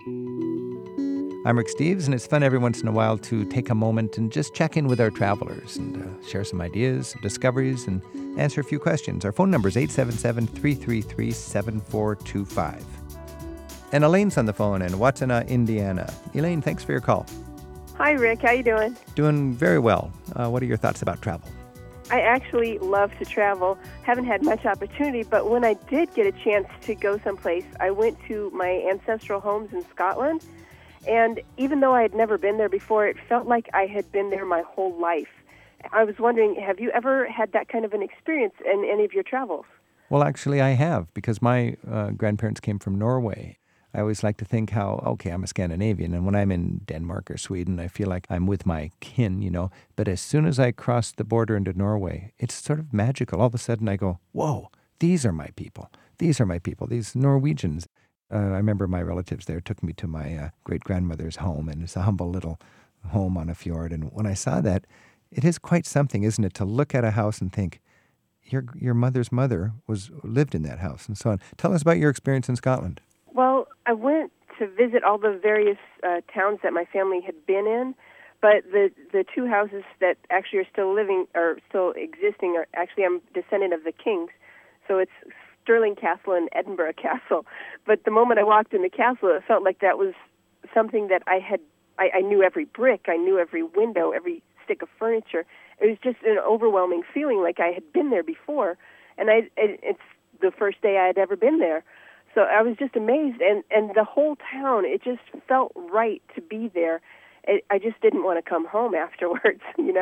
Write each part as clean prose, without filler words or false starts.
I'm Rick Steves, and it's fun every once in a while to take a moment and just check in with our travelers and share some ideas, some discoveries, and answer a few questions. Our phone number is 877-333-7425. And Elaine's on the phone in Watsona, Indiana. Elaine, thanks for your call. Hi, Rick. How you doing? Doing very well. What are your thoughts about travel? I actually love to travel. Haven't had much opportunity, but when I did get a chance to go someplace, I went to my ancestral homes in Scotland. And even though I had never been there before, it felt like I had been there my whole life. I was wondering, have you ever had that kind of an experience in any of your travels? Well, actually, I have, because my grandparents came from Norway. I always like to think how, okay, I'm a Scandinavian, and when I'm in Denmark or Sweden, I feel like I'm with my kin, But as soon as I cross the border into Norway, it's sort of magical. All of a sudden, I go, whoa, these are my people. These are my people, these Norwegians. I remember my relatives there took me to my great-grandmother's home, and it's a humble little home on a fjord. And when I saw that, it is quite something, isn't it, to look at a house and think, your mother's mother lived in that house, and so on. Tell us about your experience in Scotland. Well, I went to visit all the various towns that my family had been in, but the two houses that actually are still living or still existing are actually, I'm descendant of the kings, so it's Stirling Castle and Edinburgh Castle. But the moment I walked in the castle, it felt like that was something that I knew every brick, I knew every window, every stick of furniture. It was just an overwhelming feeling like I had been there before, and it's the first day I had ever been there. So I was just amazed, and the whole town, it just felt right to be there. I just didn't want to come home afterwards,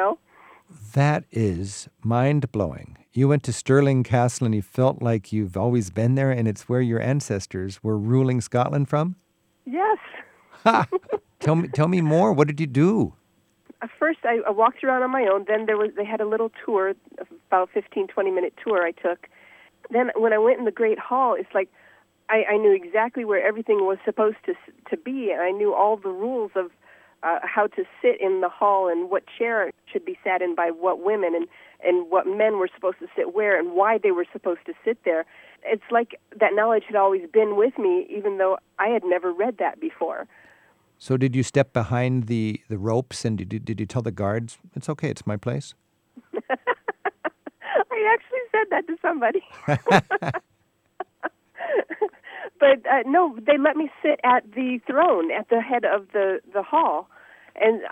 That is mind-blowing. You went to Stirling Castle and you felt like you've always been there, and it's where your ancestors were ruling Scotland from? Yes. Ha! Tell me more. What did you do? First, I walked around on my own. Then they had a little tour, about a 15, 20-minute tour I took. Then when I went in the Great Hall, it's like I knew exactly where everything was supposed to be, and I knew all the rules of how to sit in the hall and what chair should be sat in by what women and what men were supposed to sit where and why they were supposed to sit there. It's like that knowledge had always been with me, even though I had never read that before. So did you step behind the ropes and did you tell the guards, it's okay, it's my place? I actually said that to somebody. But no, they let me sit at the throne at the head of the hall, and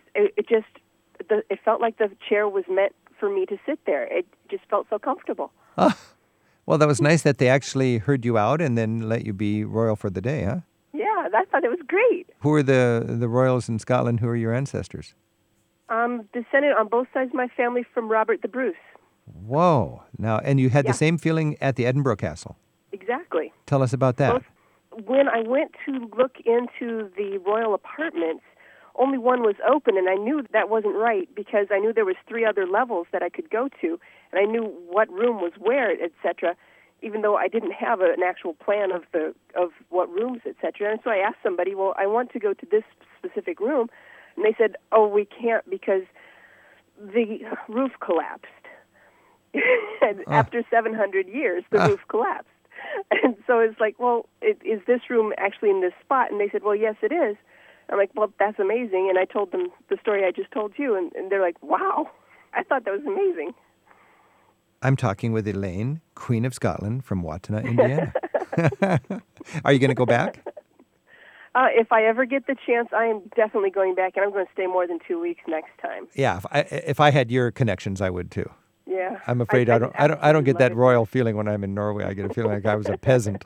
it felt like the chair was meant for me to sit there. It just felt so comfortable. Oh, well, that was nice that they actually heard you out and then let you be royal for the day, huh? Yeah, I thought it was great. Who are the royals in Scotland? Who are your ancestors? Descended on both sides of my family from Robert the Bruce. Whoa. Now, and you had the same feeling at the Edinburgh Castle. Exactly. Tell us about that. When I went to look into the royal apartments, only one was open, and I knew that wasn't right because I knew there was 3 other levels that I could go to, and I knew what room was where, etc., even though I didn't have an actual plan of what rooms, etc. And so I asked somebody, well, I want to go to this specific room, and they said, oh, we can't because the roof collapsed. After 700 years, the roof collapsed. And so it's like, well, is this room actually in this spot? And they said, well, yes, it is. I'm like, well, that's amazing. And I told them the story I just told you, and they're like, wow, I thought that was amazing. I'm talking with Elaine, Queen of Scotland from Watsona, Indiana. Are you going to go back? If I ever get the chance, I am definitely going back, and I'm going to stay more than 2 weeks next time. Yeah, if I had your connections, I would too. Yeah. I'm afraid I don't get that royal feeling when I'm in Norway. I get a feeling like I was a peasant.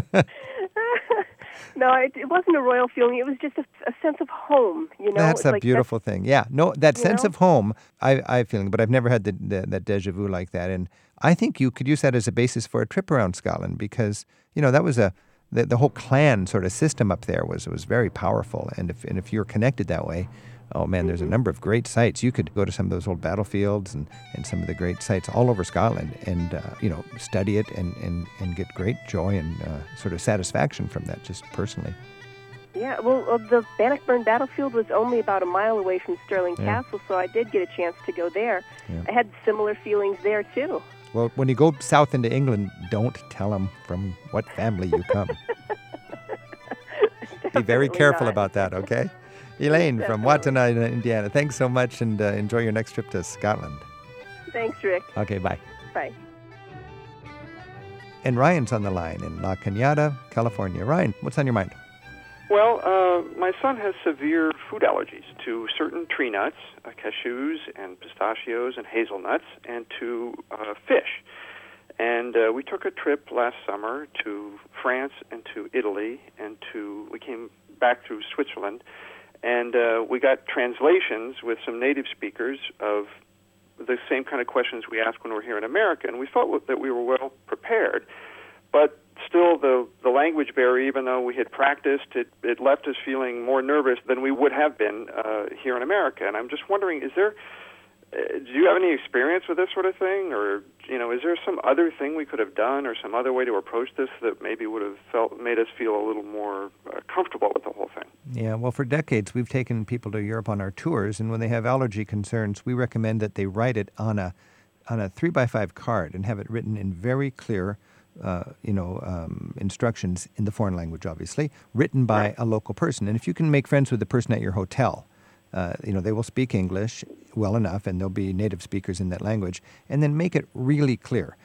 No, it wasn't a royal feeling. It was just a sense of home, That's a beautiful thing. Yeah, no, that sense of home, I feeling, but I've never had that deja vu like that. And I think you could use that as a basis for a trip around Scotland because, that was the whole clan sort of system up there was very powerful. And if you're connected that way, oh man, there's a number of great sites. You could go to some of those old battlefields and some of the great sites all over Scotland and, study it and get great joy and sort of satisfaction from that just personally. Yeah, well, the Bannockburn battlefield was only about a mile away from Stirling Castle, so I did get a chance to go there. Yeah. I had similar feelings there, too. Well, when you go south into England, don't tell them from what family you come. Be very Definitely careful not. about that, okay? Elaine from Definitely. Watana, Indiana. Thanks so much, and enjoy your next trip to Scotland. Thanks, Rick. Okay, bye. Bye. And Ryan's on the line in La Cañada, California. Ryan, what's on your mind? Well, my son has severe food allergies to certain tree nuts, cashews and pistachios and hazelnuts, and to fish. And we took a trip last summer to France and to Italy, and we came back through Switzerland, and we got translations with some native speakers of the same kind of questions we ask when we're here in America, and we felt that we were well prepared. But still, the language barrier, even though we had practiced, it left us feeling more nervous than we would have been here in America. And I'm just wondering, do you have any experience with this sort of thing, or is there some other thing we could have done, or some other way to approach this that maybe would have made us feel a little more comfortable with the whole thing? Yeah, well, for decades, we've taken people to Europe on our tours, and when they have allergy concerns, we recommend that they write it on a 3x5 card and have it written in very clear instructions in the foreign language, obviously, written by a local person. And if you can make friends with the person at your hotel, they will speak English well enough, and there'll be native speakers in that language, and then make it really clear.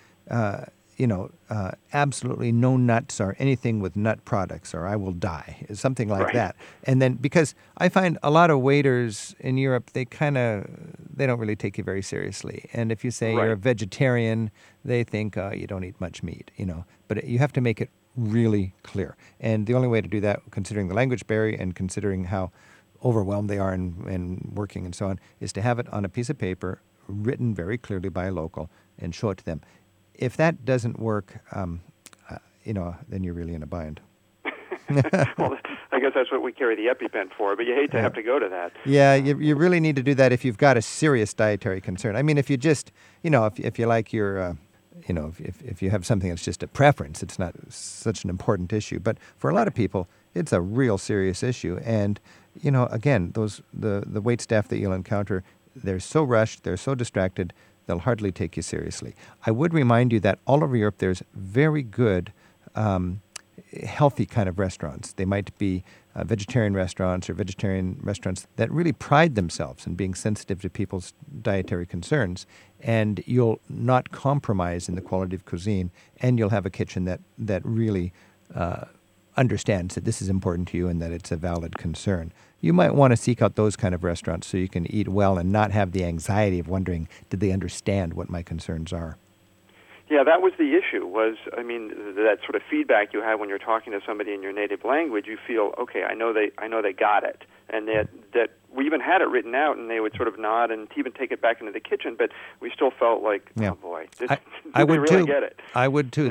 Absolutely no nuts or anything with nut products, or I will die, something like that. And then, because I find a lot of waiters in Europe, they don't really take you very seriously. And if you say you're a vegetarian, they think you don't eat much meat, But you have to make it really clear. And the only way to do that, considering the language barrier and considering how overwhelmed they are in working and so on, is to have it on a piece of paper, written very clearly by a local, and show it to them. If that doesn't work, then you're really in a bind. Well, I guess that's what we carry the EpiPen for, but you hate to have to go to that. Yeah, you really need to do that if you've got a serious dietary concern. I mean, if you just, if you like your, if you have something that's just a preference, it's not such an important issue. But for a lot of people, it's a real serious issue. And, again, the wait staff that you'll encounter, they're so rushed, they're so distracted, they'll hardly take you seriously. I would remind you that all over Europe there's very good, healthy kind of restaurants. They might be vegetarian restaurants or vegetarian restaurants that really pride themselves in being sensitive to people's dietary concerns. And you'll not compromise in the quality of cuisine, and you'll have a kitchen that really understands that this is important to you and that it's a valid concern. You might want to seek out those kind of restaurants so you can eat well and not have the anxiety of wondering, did they understand what my concerns are? Yeah, that was the issue, that sort of feedback you have when you're talking to somebody in your native language. You feel, okay, I know they got it. And that we even had it written out, and they would sort of nod and even take it back into the kitchen, but we still felt like, oh boy, I would really too. Get it? I would too.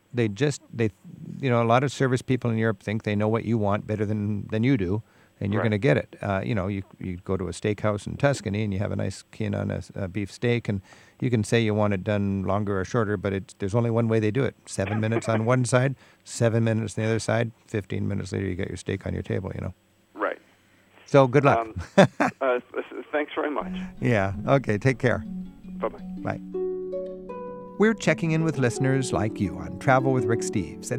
A lot of service people in Europe think they know what you want better than you do, and you're going to get it. You go to a steakhouse in Tuscany and you have a nice quinoa, a beef steak, and you can say you want it done longer or shorter, but there's only one way they do it. 7 minutes on one side, 7 minutes on the other side, 15 minutes later you got your steak on your table, Right. So good luck. Thanks very much. Yeah. Okay, take care. Bye-bye. Bye. We're checking in with listeners like you on Travel with Rick Steves at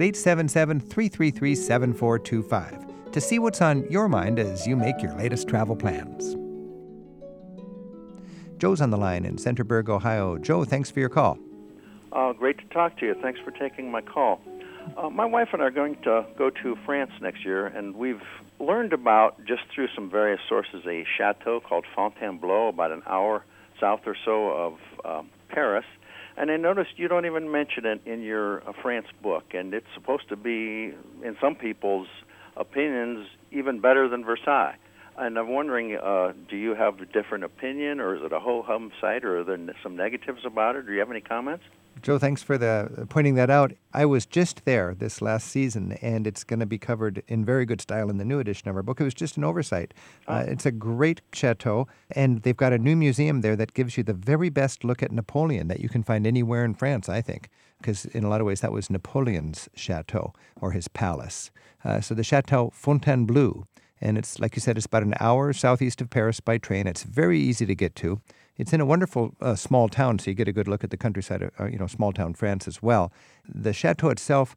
877-333-7425 to see what's on your mind as you make your latest travel plans. Joe's on the line in Centerburg, Ohio. Joe, thanks for your call. Great to talk to you. Thanks for taking my call. My wife and I are going to go to France next year, and we've learned about, just through some various sources, a chateau called Fontainebleau, about an hour south or so of Paris. And I noticed you don't even mention it in your France book, and it's supposed to be, in some people's opinions, even better than Versailles. And I'm wondering, do you have a different opinion, or is it a ho-hum site, or are there some negatives about it? Do you have any comments? Joe, thanks for pointing that out. I was just there this last season, and it's going to be covered in very good style in the new edition of our book. It was just an oversight. It's a great chateau, and they've got a new museum there that gives you the very best look at Napoleon that you can find anywhere in France, I think, because in a lot of ways that was Napoleon's chateau or his palace. So the Chateau Fontainebleau, and it's, like you said, it's about an hour southeast of Paris by train. It's very easy to get to. It's in a wonderful small town, so you get a good look at the countryside of, small town France as well. The chateau itself,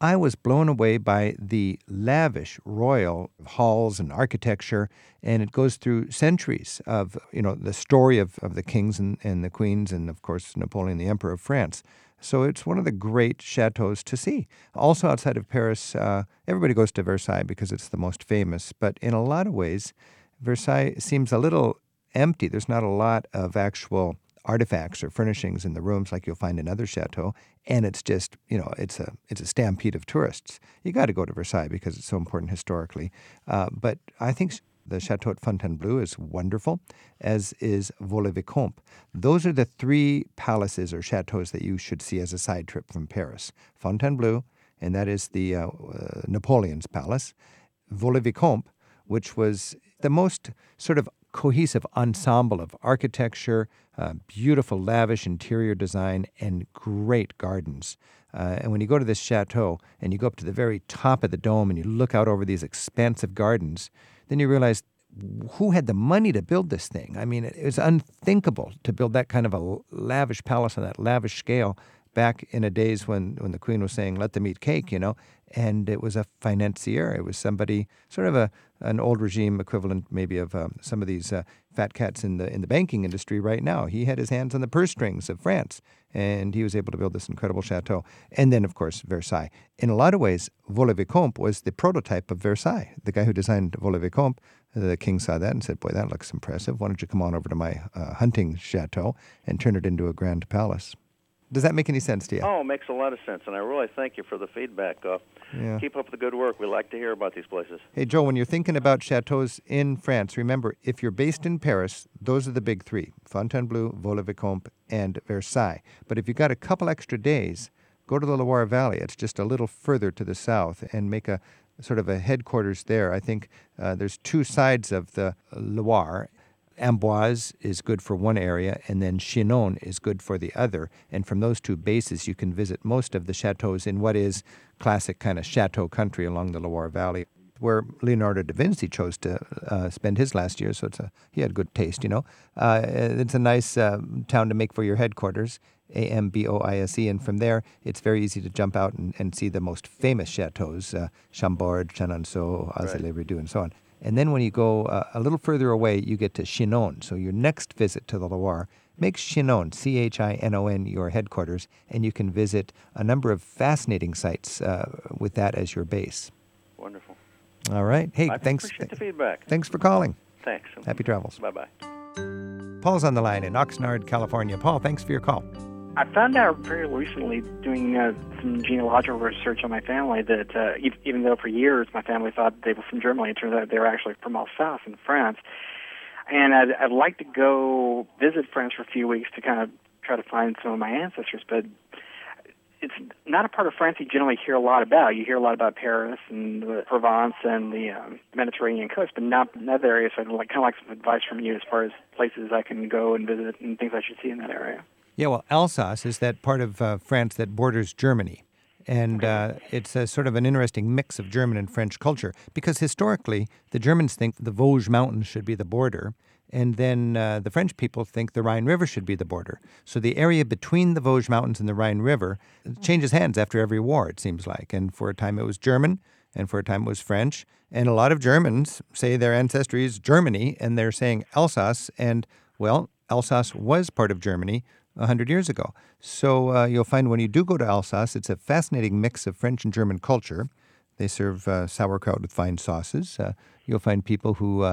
I was blown away by the lavish royal halls and architecture, and it goes through centuries of, the story of the kings and the queens and, of course, Napoleon, the Emperor of France. So it's one of the great chateaus to see. Also outside of Paris, everybody goes to Versailles because it's the most famous, but in a lot of ways, Versailles seems a little empty. There's not a lot of actual artifacts or furnishings in the rooms like you'll find in other chateaux, and it's just, it's a stampede of tourists. You got to go to Versailles because it's so important historically. But I think the Chateau at Fontainebleau is wonderful, as is Vaux-le-Vicomte. Those are the three palaces or chateaus that you should see as a side trip from Paris. Fontainebleau, and that is the Napoleon's palace. Vaux-le-Vicomte, which was the most sort of cohesive ensemble of architecture, beautiful, lavish interior design, and great gardens. And when you go to this chateau and you go up to the very top of the dome and you look out over these expansive gardens, then you realize who had the money to build this thing. I mean, it was unthinkable to build that kind of a lavish palace on that lavish scale back in the days when the Queen was saying, let them eat cake, and it was a financier. It was somebody, sort of an old regime equivalent maybe of some of these fat cats in the banking industry right now. He had his hands on the purse strings of France, and he was able to build this incredible chateau. And then, of course, Versailles. In a lot of ways, Vaux-le-Vicomte was the prototype of Versailles. The guy who designed Vaux-le-Vicomte, the king saw that and said, boy, that looks impressive. Why don't you come on over to my hunting chateau and turn it into a grand palace? Does that make any sense to you? Oh, it makes a lot of sense, and I really thank you for the feedback. Keep up the good work. We like to hear about these places. Hey, Joe, when you're thinking about chateaus in France, remember, if you're based in Paris, those are the big three, Fontainebleau, Vaux-le-Vicomte, and Versailles. But if you've got a couple extra days, go to the Loire Valley. It's just a little further to the south, and make a sort of a headquarters there. I think there's two sides of the Loire. Amboise is good for one area, and then Chinon is good for the other. And from those two bases, you can visit most of the chateaus in what is classic kind of chateau country along the Loire Valley, where Leonardo da Vinci chose to spend his last year. So he had good taste, It's a nice town to make for your headquarters, Amboise. And from there, it's very easy to jump out and see the most famous chateaus, Chambord, Chenonceau, Azay-le-Rideau, and so on. And then when you go a little further away, you get to Chinon. So your next visit to the Loire, make Chinon, Chinon, your headquarters, and you can visit a number of fascinating sites with that as your base. Wonderful. All right. Hey, thanks. I appreciate the feedback. Thanks for calling. Thanks. Happy travels. Bye-bye. Paul's on the line in Oxnard, California. Paul, thanks for your call. I found out very recently doing some genealogical research on my family that even though for years my family thought they were from Germany, it turns out they were actually from Alsace in France. And I'd like to go visit France for a few weeks to kind of try to find some of my ancestors, but it's not a part of France you generally hear a lot about. You hear a lot about Paris and Provence and the Mediterranean coast, but not in other areas. So I'd kind of like some advice from you as far as places I can go and visit and things I should see in that area. Yeah, well, Alsace is that part of France that borders Germany. And it's a sort of an interesting mix of German and French culture, because historically, the Germans think the Vosges Mountains should be the border, and then the French people think the Rhine River should be the border. So the area between the Vosges Mountains and the Rhine River changes hands after every war, it seems like. And for a time it was German, and for a time it was French. And a lot of Germans say their ancestry is Germany, and they're saying Alsace, and, well, Alsace was part of Germany 100 years ago. So you'll find when you do go to Alsace, it's a fascinating mix of French and German culture. They serve sauerkraut with fine sauces. You'll find people who,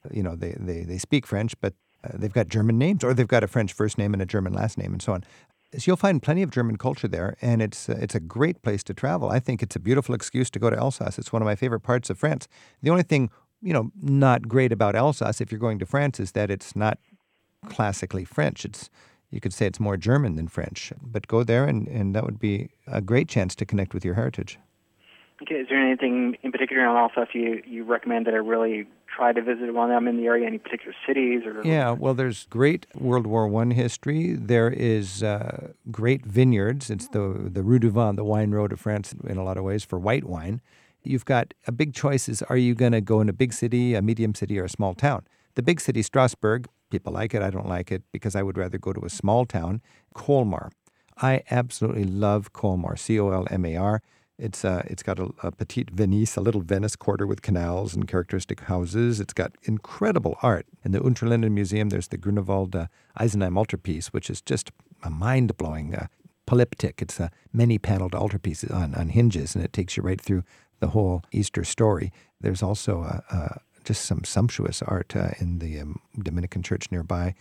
they speak French, but they've got German names, or they've got a French first name and a German last name, and so on. So you'll find plenty of German culture there, and it's a great place to travel. I think it's a beautiful excuse to go to Alsace. It's one of my favorite parts of France. The only thing, not great about Alsace, if you're going to France, is that it's not classically French. You could say it's more German than French, but go there and that would be a great chance to connect with your heritage. Okay, is there anything in particular on Alsace you recommend that I really try to visit while I'm in the area, any particular cities? Yeah, well, there's great World War I history. There is great vineyards. It's the Rue du Vin, the wine road of France in a lot of ways for white wine. You've got a big choice. Are you going to go in a big city, a medium city, or a small town? The big city, Strasbourg, people like it. I don't like it because I would rather go to a small town. Colmar. I absolutely love Colmar, Colmar. It's got a Petite Venise, a little Venice quarter with canals and characteristic houses. It's got incredible art. In the Unterlinden Museum, there's the Grunewald Eisenheim altarpiece, which is just a mind-blowing polyptych. It's a many-paneled altarpiece on hinges, and it takes you right through the whole Easter story. There's also just some sumptuous art in the Dominican church nearby.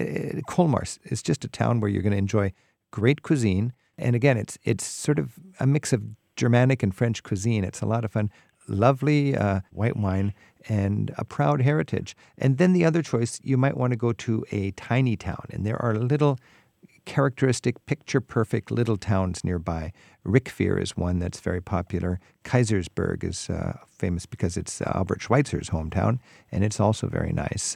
Colmar is just a town where you're going to enjoy great cuisine. And again, it's sort of a mix of Germanic and French cuisine. It's a lot of fun. Lovely white wine and a proud heritage. And then the other choice, you might want to go to a tiny town. And there are little characteristic, picture-perfect little towns nearby. Rickfear is one that's very popular. Kaisersberg is famous because it's Albert Schweitzer's hometown, and it's also very nice.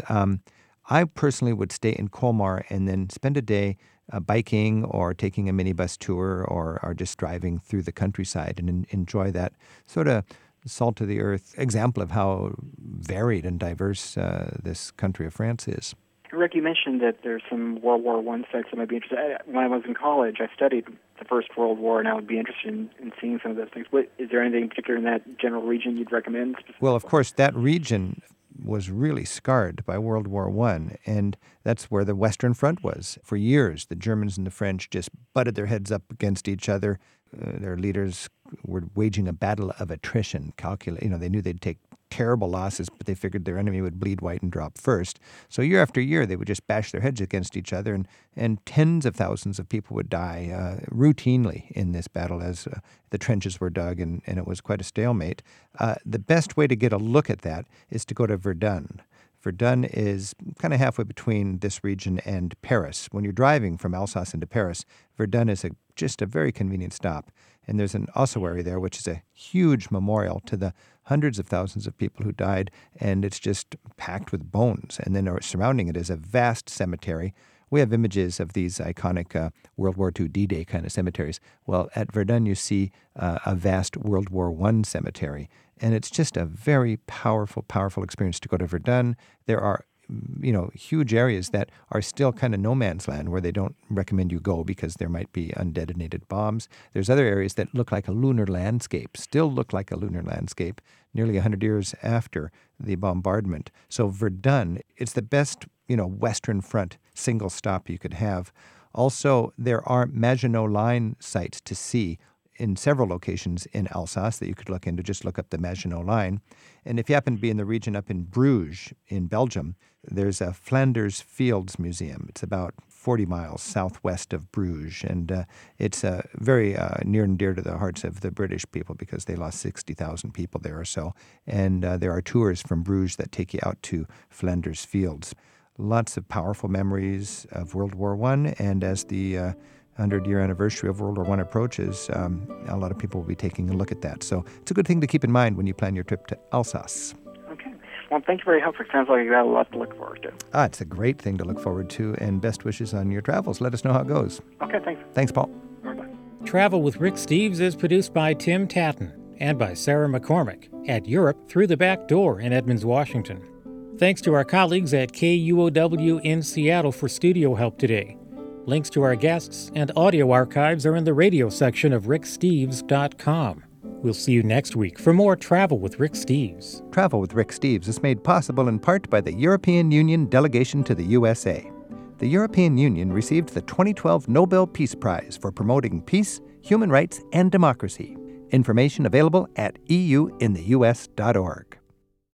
I personally would stay in Colmar and then spend a day biking or taking a minibus tour or just driving through the countryside and enjoy that sort of salt-of-the-earth example of how varied and diverse this country of France is. Rick, you mentioned that there's some World War I sites that might be interesting. When I was in college, I studied the First World War, and I would be interested in seeing some of those things. Is there anything in particular in that general region you'd recommend? Well, of course, that region was really scarred by World War I, and that's where the Western Front was. For years, the Germans and the French just butted their heads up against each other. Their leaders were waging a battle of attrition. They knew they'd take terrible losses, but they figured their enemy would bleed white and drop first. So year after year, they would just bash their heads against each other, and tens of thousands of people would die routinely in this battle as the trenches were dug, and it was quite a stalemate. The best way to get a look at that is to go to Verdun. Verdun is kind of halfway between this region and Paris. When you're driving from Alsace into Paris, Verdun is just a very convenient stop. And there's an ossuary there, which is a huge memorial to the hundreds of thousands of people who died, and it's just packed with bones. And then surrounding it is a vast cemetery. We have images of these iconic World War II D-Day kind of cemeteries. Well, at Verdun, you see a vast World War I cemetery. And it's just a very powerful, powerful experience to go to Verdun. There are huge areas that are still kind of no man's land where they don't recommend you go because there might be undetonated bombs. There's other areas that look like a lunar landscape, still look like a lunar landscape, nearly 100 years after the bombardment. So Verdun, it's the best, Western Front single stop you could have. Also, there are Maginot Line sites to see in several locations in Alsace that you could look into. Just look up the Maginot Line. And if you happen to be in the region up in Bruges in Belgium, there's a Flanders Fields Museum. It's about 40 miles southwest of Bruges, and it's very near and dear to the hearts of the British people because they lost 60,000 people there or so. And there are tours from Bruges that take you out to Flanders Fields. Lots of powerful memories of World War I, and as the 100-year anniversary of World War I approaches, a lot of people will be taking a look at that. So it's a good thing to keep in mind when you plan your trip to Alsace. Okay. Well, thank you very much. It sounds like you got a lot to look forward to. It's a great thing to look forward to, and best wishes on your travels. Let us know how it goes. Okay, thanks. Thanks, Paul. Bye-bye. Travel with Rick Steves is produced by Tim Tatton and by Sarah McCormick at Europe Through the Back Door in Edmonds, Washington. Thanks to our colleagues at KUOW in Seattle for studio help today. Links to our guests and audio archives are in the radio section of ricksteves.com. We'll see you next week for more Travel with Rick Steves. Travel with Rick Steves is made possible in part by the European Union delegation to the USA. The European Union received the 2012 Nobel Peace Prize for promoting peace, human rights, and democracy. Information available at euintheus.org.